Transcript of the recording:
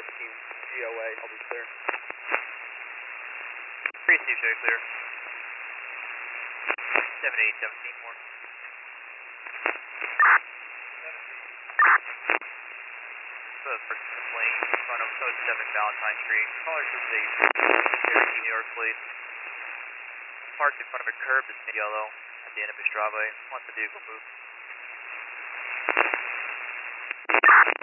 15 GOA, I'll be clear. 3 Steve, show you clear. 7817 more. The person plane in front of Code 7 Valentine Street. Caller says a Cherokee New York plate. Parked in front of a curb that's yellow at the end of his driveway. Wants the vehicle moved.